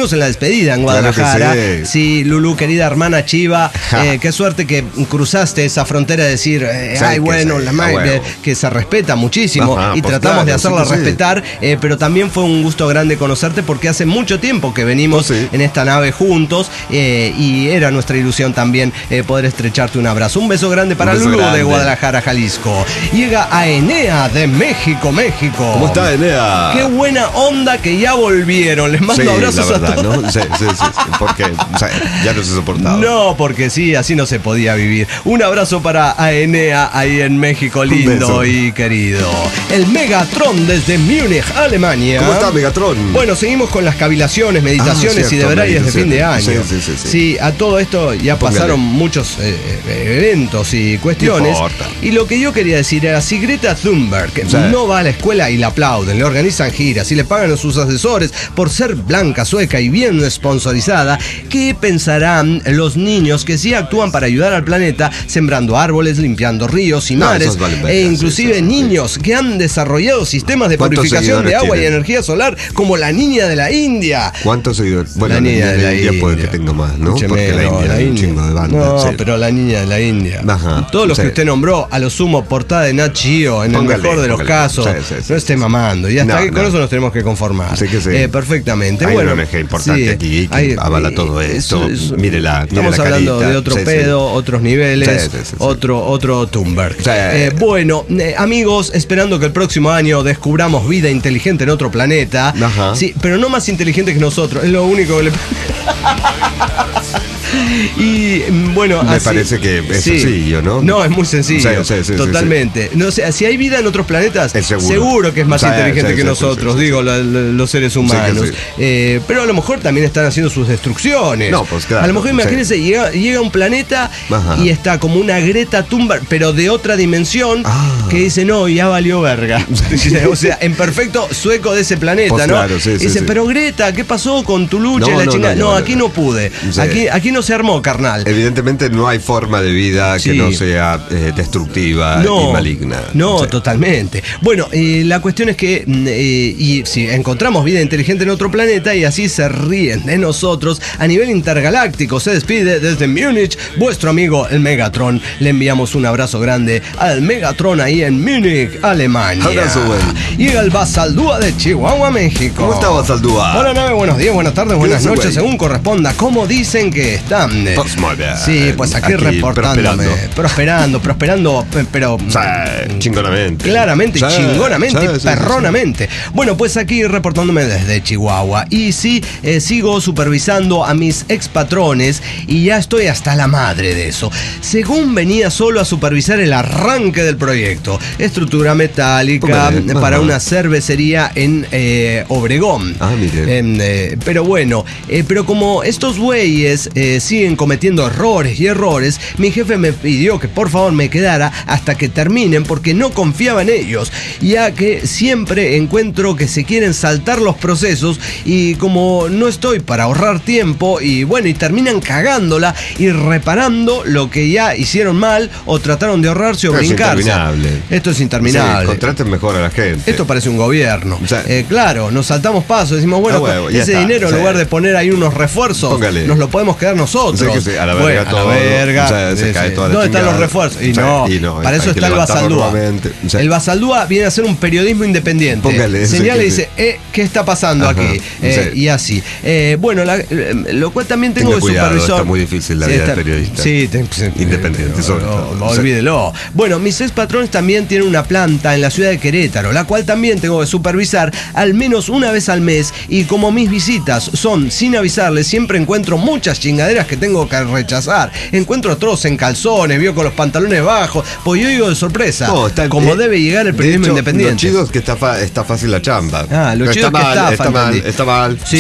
B: fuimos en la despedida en Guadalajara. Claro que sí. Sí, Lulú, querida hermana Chiva, qué suerte que cruzaste esa frontera de decir, ay, bueno, la madre, que se respeta muchísimo. Ajá, y pues tratamos de hacerla respetar, pero también fue un gusto grande conocerte porque hace mucho tiempo que venimos en esta nave juntos y era nuestra ilusión también poder estrecharte un abrazo. Un beso grande para Lulú de Guadalajara, Jalisco. Llega a Enea de México.
C: ¿Cómo está Enea?
B: Qué buena onda que ya volvieron. Les mando abrazos a todos.
C: ¿No? Sí, porque ya no se soportaba.
B: No, porque sí, así no se podía vivir. Un abrazo para Enea ahí en México, lindo y querido. El Megatron desde Múnich, Alemania.
C: ¿Cómo está Megatron?
B: Bueno, seguimos con las cavilaciones, meditaciones y deberes de fin de año. Sí, a todo esto ya pasaron muchos eventos y cuestiones. Y lo que yo quería decir era, si Greta Thunberg no va a la escuela y la aplauden, le organizan giras y le pagan a sus asesores por ser blanca, sueca y bien sponsorizada, ¿qué pensarán los niños que sí actúan para ayudar al planeta, sembrando árboles, limpiando ríos y mares, e inclusive niños que han desarrollado sistemas de purificación de agua y energía solar, como la niña de la India?
C: ¿Cuántos seguidores? Bueno, la niña de la India puede que tenga más, ¿no? Porque la India es un chingo de bandas.
B: No, pero la niña de la India. Ajá, todos los que usted nombró, a lo sumo portada de Nat Geo, en el mejor de los casos, no esté mamando. Y hasta con eso nos tenemos que conformar. Perfectamente.
C: Hay una ONG importante aquí que avala todo esto. Mírela.
B: Estamos hablando de otro pedo, otros niveles, otro Thunberg. Bueno, amigos, esperando que el próximo año descubramos vida inteligente en otro planeta. Sí, pero no más inteligente que nosotros. Es lo único que le... Y bueno,
C: me parece que es sencillo, ¿no?
B: No, es muy sencillo. Totalmente. No sé, si hay vida en otros planetas, seguro que es más inteligente que nosotros, digo, los seres humanos. Pero a lo mejor también están haciendo sus destrucciones.
C: No, pues claro.
B: A lo mejor, imagínense, llega un planeta y está como una Greta Thunberg, pero de otra dimensión, que dice, no, ya valió verga. O sea, en perfecto sueco de ese planeta, pues ¿no? Claro, dice, pero Greta, ¿qué pasó con tu lucha y la chingada? No, aquí no pude. Aquí no se armó, carnal.
C: Evidentemente no hay forma de vida que no sea destructiva y maligna.
B: No, totalmente. Bueno, la cuestión es que y si encontramos vida inteligente en otro planeta y así se ríen de nosotros a nivel intergaláctico, se despide desde Múnich vuestro amigo el Megatron. Le enviamos un abrazo grande al Megatron ahí en Múnich, Alemania.
C: Abrazo,
B: Llega el Basaldúa de Chihuahua, México.
C: ¿Cómo está Basaldúa?
B: Hola, nave, buenos días, buenas tardes, buenas noches, según corresponda. ¿Cómo dicen que están? Sí, pues aquí reportándome. Prosperando, pero
C: chingonamente.
B: Claramente, chingonamente, perronamente. Bueno, pues aquí reportándome desde Chihuahua. Y sí, sigo supervisando a mis expatrones y ya estoy hasta la madre de eso. Según venía solo a supervisar el arranque del proyecto, estructura metálica para una cervecería en Obregón. Pero bueno, pero como estos güeyes siguen cometiendo errores, mi jefe me pidió que por favor me quedara hasta que terminen porque no confiaba en ellos, ya que siempre encuentro que se quieren saltar los procesos y como no estoy para ahorrar tiempo y bueno, y terminan cagándola y reparando lo que ya hicieron mal o trataron de ahorrarse o brincarse. Esto es interminable.
C: Contraten mejor a la gente.
B: Esto parece un gobierno. Claro, nos saltamos pasos, decimos, bueno, ese dinero en lugar de poner ahí unos refuerzos, nos lo podemos quedar nosotros.
C: A la verga todo. A la verga.
B: Se cae toda la ¿dónde están los refuerzos? Y no, para eso está el Basaldúa. El Basaldúa viene a ser un periodismo independiente. Señala y dice, ¿qué está pasando aquí? Y así. Bueno, lo cual también tengo de supervisor.
C: Está muy difícil la vida de periodista.
B: Sí,
C: independiente.
B: Olvídelo. Bueno, mis ex patrones también tienen una planta en la ciudad de Querétaro, la cual también tengo que supervisar al menos una vez al mes. Y como mis visitas son sin avisarles, siempre encuentro muchas chingaderas que tengo que rechazar. Encuentro a todos en calzones, con los pantalones bajos, pues yo digo de sorpresa, como debe llegar el periodismo independiente.
C: Lo chido es que está fácil la chamba.
B: Lo chido es que
C: está mal.
B: Sí,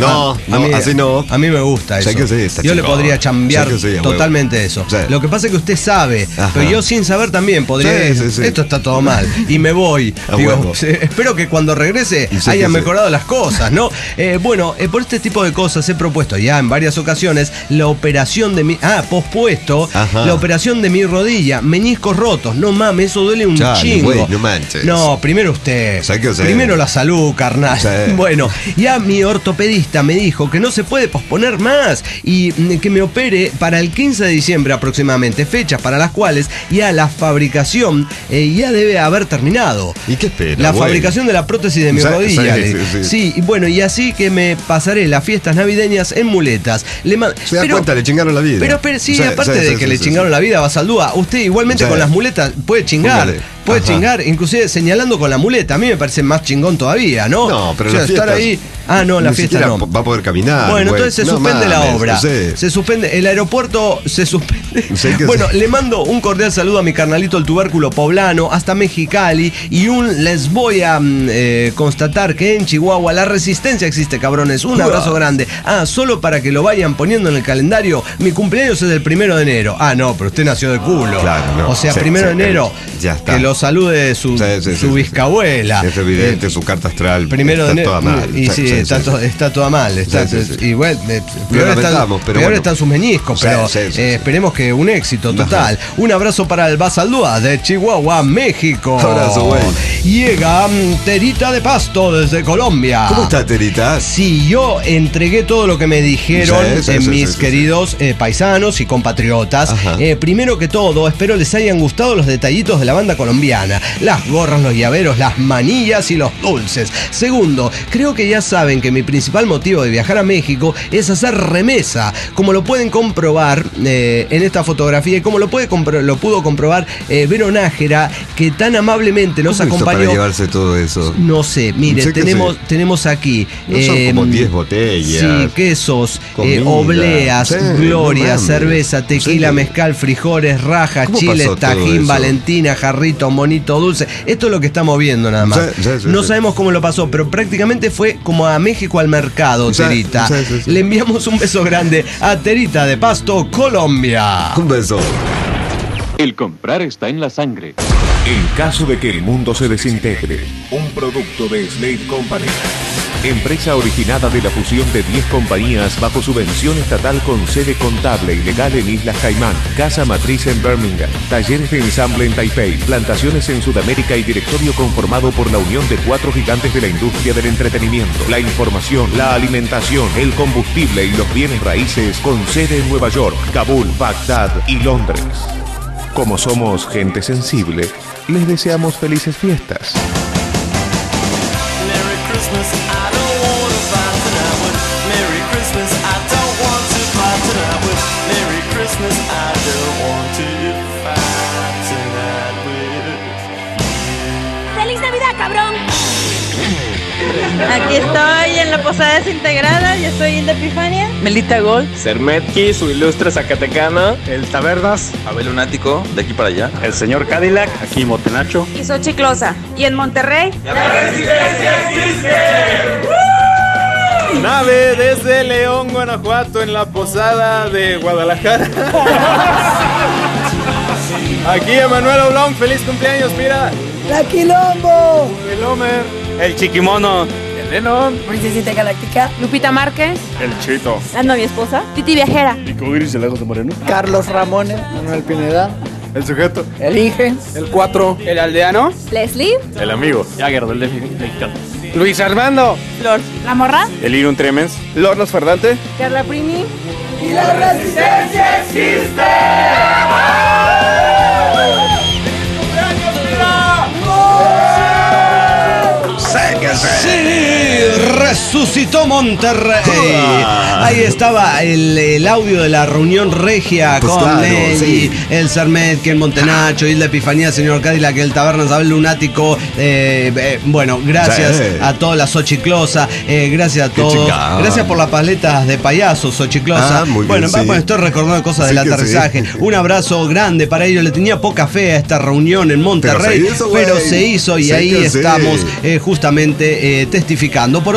C: así no.
B: A mí me gusta eso. Yo le podría chambear totalmente eso. Lo que pasa es que usted sabe, pero yo sin saber también podría decir, esto está todo mal, y me voy. Espero que cuando regrese hayan mejorado las cosas, ¿no? Bueno, por este tipo de cosas he propuesto ya en varias ocasiones la operación de mi... pospuesto. Ajá. La operación de mi rodilla. Meniscos rotos. No mames, eso duele un chingo.
C: Güey, no manches.
B: No, primero usted. Primero la salud, carnal. Bueno, ya mi ortopedista me dijo que no se puede posponer más y que me opere para el 15 de diciembre aproximadamente, fechas para las cuales ya la fabricación ya debe haber terminado.
C: ¿Y qué espera?
B: La fabricación de la prótesis de mi rodilla. Sí, y bueno, y así que me pasaré las fiestas navideñas en muletas.
C: Se da cuenta, le chingaron la vida.
B: Pero sí, aparte de que le chingaron la vida a Basaldúa, usted igualmente con las muletas puede chingar. Puede chingar, inclusive señalando con la muleta. A mí me parece más chingón todavía, ¿no?
C: No, pero la
B: estar ahí. No, la fiesta no.
C: Va a poder caminar.
B: Bueno, entonces se suspende la obra. Se suspende, el aeropuerto se suspende. Bueno, le mando un cordial saludo a mi carnalito el tubérculo poblano, hasta Mexicali. Y les voy a constatar que en Chihuahua la resistencia existe, cabrones. Un abrazo grande. Solo para que lo vayan poniendo en el calendario, mi cumpleaños es el 1 de enero. No, pero usted nació de culo.
C: Claro, no.
B: O sea, 1 de enero.
C: Ya está.
B: Que lo salude su bisabuela.
C: Es evidente, su carta astral.
B: 1 de enero.
C: Toda mal.
B: Y sí, está toda mal. Y bueno, peor están sus meniscos, pero esperemos que un éxito total. Un abrazo para el Basaldúa de Chihuahua, México.
C: Abrazo, güey.
B: Llega Terita de Pasto desde Colombia.
C: ¿Cómo está, Terita?
B: Sí, yo entregué todo lo que me dijeron mis queridos paisanos y compatriotas. Primero que todo, espero les hayan gustado los detallitos de la banda colombiana. Las gorras, los llaveros, las manillas y los dulces. Segundo, creo que ya saben que mi principal motivo de viajar a México es hacer remesa, como lo pueden comprobar en esta fotografía y como lo pudo comprobar Vero Nájera, que tan amablemente nos acompañó.
C: Para llevarse todo eso?
B: No sé, mire, tenemos aquí
C: son como 10 botellas.
B: Sí, quesos, obleas, gloria, cerveza, tequila, mezcal, frijoles, rajas, chiles, tajín, Valentina, jarrito, monito dulce. Esto es lo que estamos viendo nada más. No sabemos cómo lo pasó, pero prácticamente fue como a México al mercado, Terita. Le enviamos un beso grande a Terita de Pasto, Colombia.
C: Un beso.
F: El comprar está en la sangre.
A: En caso de que el mundo se desintegre, un producto de Slate Company. Empresa originada de la fusión de 10 compañías bajo subvención estatal con sede contable y legal en Islas Caimán, casa matriz en Birmingham, talleres de ensamble en Taipei, plantaciones en Sudamérica y directorio conformado por la unión de 4 gigantes de la industria del entretenimiento, la información, la alimentación, el combustible y los bienes raíces con sede en Nueva York, Kabul, Bagdad y Londres. Como somos gente sensible, les deseamos felices fiestas.
E: ¡Feliz Navidad, cabrón!
G: Aquí estoy en la Posada Desintegrada, yo soy Hilda Epifania.
H: Melita Gold.
I: Sermetki, su ilustre zacatecana.
J: El Tabernas.
K: Abel Lunático, de aquí para allá.
I: El señor Cadillac.
J: Aquí Motenacho.
G: Y Xochiclosa. Y en Monterrey.
I: ¡La resistencia existe!
L: Nave desde León, Guanajuato, en la Posada de Guadalajara. Aquí Emanuel Oblón, feliz cumpleaños, mira.
M: La Quilombo.
L: El Homer.
I: El Chiquimono.
L: El Lennon.
M: Princesita Galáctica.
G: Lupita Márquez.
L: El Chito.
G: La novia esposa. Titi Viajera.
L: Nico Gris de Lagos de Moreno.
M: Carlos Ramones.
L: Manuel Pineda. El Sujeto.
M: El Inge.
L: El 4.
N: El Aldeano.
G: Leslie.
L: El Amigo.
I: Jagger del Mexicano.
N: Luis Armando.
G: Flor. La Morra.
I: El Irun Tremens.
L: Lornos Ferdante.
G: Carla Primi.
M: Y la resistencia existe.
B: Sí, resucitó Monterrey. Ahí estaba el audio de la reunión regia con Nelly, el Sermetki, el Montenacho, Hilda Epifanía, señor Cadillac, el Tabernas, Abel Lunático. Bueno, gracias a toda la Xochiclosa, gracias a todos. Gracias por las paletas de payaso, Xochiclosa. Bueno, estoy recordando cosas del aterrizaje. Un abrazo grande para ellos. Le tenía poca fe a esta reunión en Monterrey, pero se hizo y ahí estamos justamente testificando. Por otro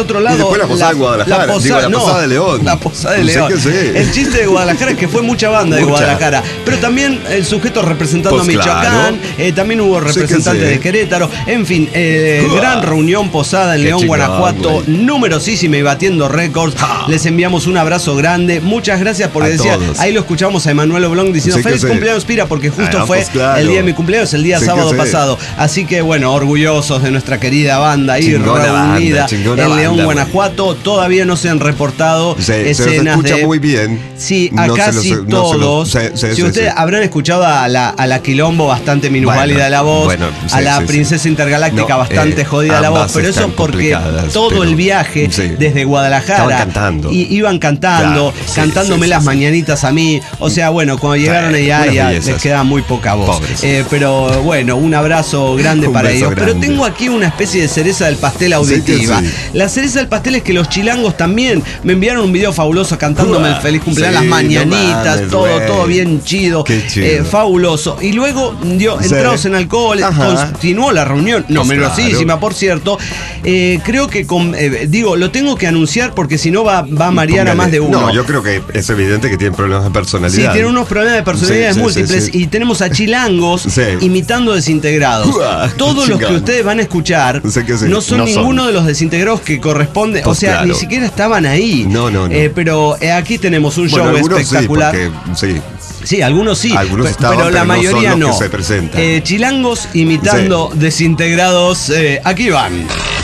B: otro lado.
C: Y después la posada en Guadalajara. La posada de León.
B: La posada de León. El chiste de Guadalajara es que fue mucha banda de Guadalajara. Pero también el sujeto representando a Michoacán. También hubo representantes de Querétaro. En fin, gran reunión posada en León, Guanajuato. Numerosísima y batiendo récords. Les enviamos un abrazo grande. Muchas gracias porque decía, ahí lo escuchamos a Emanuel Oblong diciendo feliz cumpleaños, Pira, porque justo fue el día de mi cumpleaños, el día sábado pasado. Así que bueno, orgullosos de nuestra querida banda ahí reunida en León, Guanajuato. Todavía no se han reportado escenas
C: se escucha muy bien.
B: Sí, a casi todos. Si ustedes habrán escuchado a la Quilombo bastante minusválida la voz, a la Princesa Intergaláctica bastante jodida la voz, pero eso es porque todo el viaje desde Guadalajara iban cantando, cantándome las mañanitas a mí. O sea, bueno, cuando llegaron allá ya les queda muy poca voz. Pero bueno, un abrazo grande para ellos. Pero tengo aquí una especie de cereza del pastel auditiva. La cereza del pastel es que los chilangos también me enviaron un video fabuloso cantándome el feliz cumpleaños, las mañanitas, todo bien chido, fabuloso. Y luego, entrados en alcohol, continuó la reunión, numerosísima, por cierto. Creo que, lo tengo que anunciar porque si no va a marear a más de uno.
C: No, yo creo que es evidente que tienen problemas de personalidad.
B: Sí, tienen unos problemas de personalidades múltiples y tenemos a chilangos imitando desintegrados. Todos los que ustedes van a escuchar no son ninguno de los desintegrados que corresponde, o sea, ni siquiera estaban ahí.
C: No.
B: Pero aquí tenemos un show espectacular. Sí, algunos sí, pero la mayoría no. Chilangos imitando desintegrados, aquí van.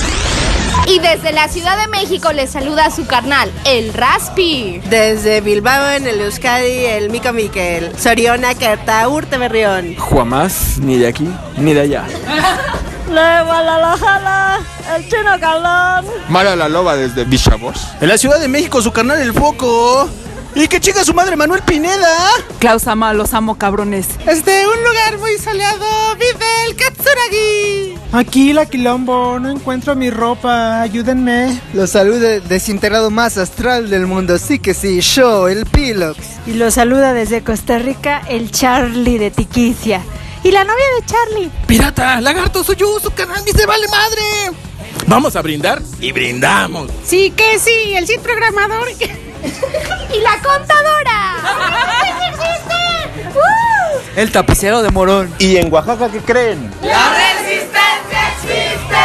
H: Y desde la Ciudad de México les saluda a su carnal, el Raspi.
J: Desde Bilbao, en el Euskadi, el Mico Miquel. Soriona, Kerta, Urte Berrión.
N: Juamás, ni de aquí, ni de allá.
G: Le Guadalajara, el Chino Calón.
N: Mara la Loba desde Bichabos.
O: En la Ciudad de México, su carnal, el Foco. Y que chinga su madre, Manuel Pineda.
P: Klaus Ama, los amo, cabrones.
Q: Desde un lugar muy soleado, vive el Katsuragi.
R: Aquí la Quilombo, no encuentro mi ropa, ayúdenme.
S: Los saluda el desintegrado más astral del mundo, sí que sí, yo, el Pilox.
T: Y los saluda desde Costa Rica, el Charlie de Tiquicia. Y la novia de Charlie.
O: Pirata, lagarto, soy yo, su canal, ni se vale madre. Vamos a brindar y brindamos.
Q: Sí que sí, el Cid programador.
H: ¡Y la contadora! ¡Sí existe!
O: El tapicero de Morón.
N: ¿Y en Oaxaca qué creen?
M: ¡La resistencia existe!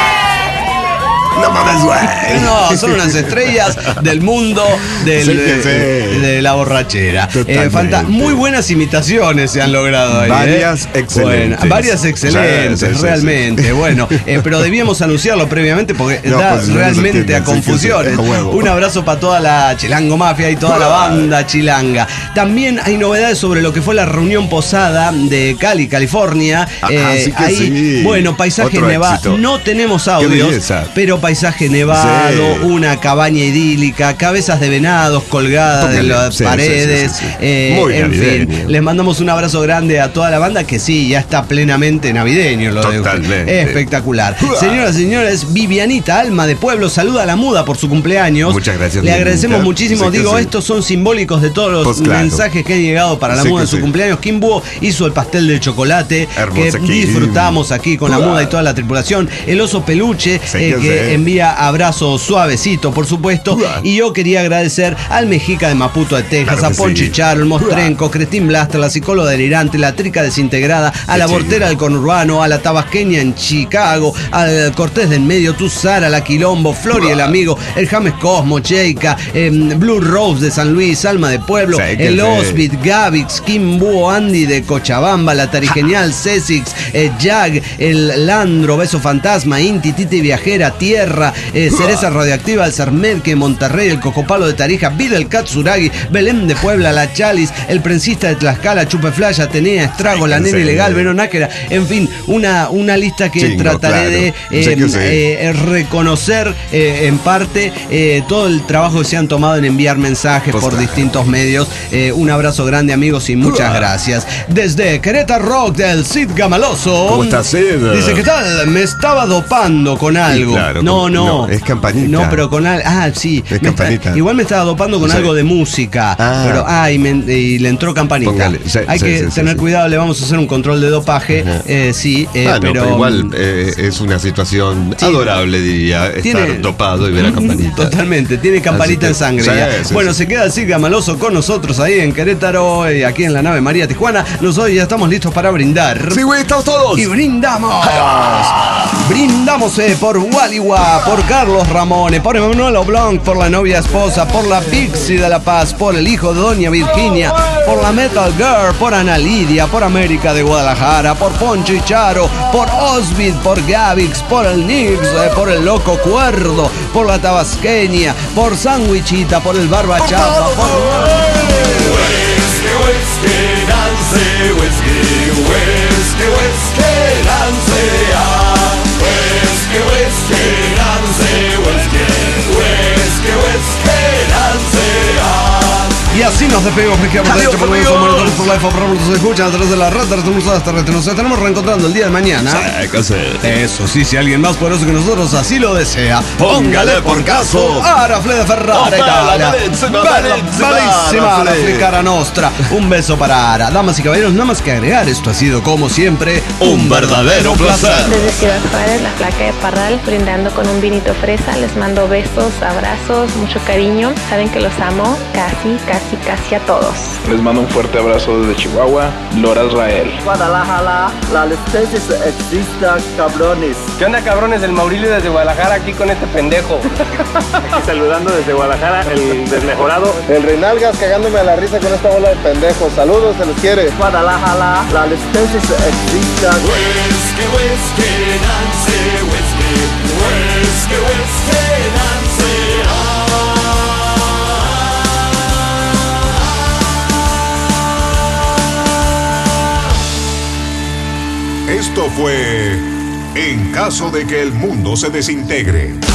C: No mames, güey.
B: No, son unas estrellas del mundo de la borrachera. Muy buenas imitaciones se han logrado ahí.
C: Varias excelentes.
B: Bueno, varias excelentes, realmente. Bueno, pero debíamos anunciarlo previamente porque da realmente a confusiones. Un abrazo para toda la Chilango Mafia y toda la banda chilanga. También hay novedades sobre lo que fue la reunión posada de Cali, California. Bueno, paisajes nevados. No tenemos audios, pero paisaje nevado, una cabaña idílica, cabezas de venados colgadas de las paredes. En fin, les mandamos un abrazo grande a toda la banda que ya está plenamente navideño. Espectacular. Señoras y señores, Vivianita Alma de Pueblo saluda a la Muda por su cumpleaños.
C: Muchas gracias.
B: Le agradecemos muchísimo. Estos son simbólicos de todos los mensajes que han llegado para la Muda en su cumpleaños. Kim Búho hizo el pastel de chocolate que disfrutamos aquí con la Muda y toda la tripulación. El oso peluche que envía abrazos suavecito, por supuesto. Y yo quería agradecer al Mexica de Maputo de Texas, a Ponchi Charo, el Mostrenco, Cristín Blaster, la psicóloga delirante, la Trica desintegrada, a la Bortera del Conurbano, a la Tabasqueña en Chicago, al Cortés del Medio, Tuzara, la Quilombo, Flori el Amigo, el James Cosmo, Cheika, Blue Rose de San Luis, Alma de Pueblo, el Osbit, Gavix, Kim Búho, Andy de Cochabamba, la Tarigenial, Cesix, Jag, el Landro, Beso Fantasma, Inti, Titi Viajera, Tierra, Cereza Radioactiva, el Cermerque, Monterrey, el Cocopalo de Tarija, Vida el Katsuragi, Belén de Puebla, la Chalis, el Prensista de Tlaxcala, Chupeflash, Atenea, Estrago, la Nena Ilegal, Veronáquera, en fin, una lista que trataré de reconocer en parte todo el trabajo que se han tomado en enviar mensajes por distintos medios. Un abrazo grande, amigos, y muchas gracias. Desde Querétaro Rock del Cid Gamaloso.
C: ¿Cómo estás, Cid?
B: Dice, ¿qué tal? Me estaba dopando con algo.
C: Claro,
B: no, No.
C: Es campanita.
B: No, pero con algo. Sí.
C: Es campanita.
B: Igual me estaba dopando con algo de música. Pero, y le entró campanita.
C: Póngale.
B: Hay que tener cuidado, le vamos a hacer un control de dopaje. Pero
C: igual es una situación adorable, diría, estar dopado y ver a campanita.
B: Totalmente, tiene campanita en sangre. Bueno, se queda así Gamaloso con nosotros ahí en Querétaro y aquí en la nave María Tijuana. Nosotros ya estamos listos para brindar.
C: Sí, güey, estamos todos.
B: Y brindamos. Brindamos por Walliwa, por Carlos Ramones, por Emanuel Oblong, por la novia esposa, por la Pixie de La Paz, por el hijo de Doña Virginia, por la Metal Girl, por Ana Lidia, por América de Guadalajara, por Poncho y Charo, por Osvid, por Gavix, por el Nix, por el Loco Cuerdo, por la Tabasqueña, por Sandwichita, por el Barba Chapa, y así nos despedimos, nos escuchan a través de la red, nos estaremos reencontrando el día de mañana. Eso sí, si alguien más poderoso que nosotros así lo desea, póngale por caso Arafle de Ferrara, Italia. Bellísima la Flicara Nostra. Un beso para Ara. Damas y caballeros, nada más que agregar, esto ha sido como siempre un verdadero placer.
U: Desde Ciudad Juárez, la Flaca de Parral, brindando con un vinito fresa. Les mando besos, abrazos, mucho cariño. Saben que los amo casi a todos.
V: Les mando un fuerte abrazo desde Chihuahua, Lora Israel.
W: Guadalajara, la licencia existe, cabrones.
X: ¿Qué onda, cabrones? El Maurilio desde Guadalajara, aquí con este pendejo.
Y: Aquí saludando desde Guadalajara, el desmejorado.
Z: El Reinalgas cagándome a la risa con esta bola de pendejos. Saludos, se les quiere.
W: Guadalajara, la licencia existe.
A: Esto fue En caso de que el mundo se desintegre.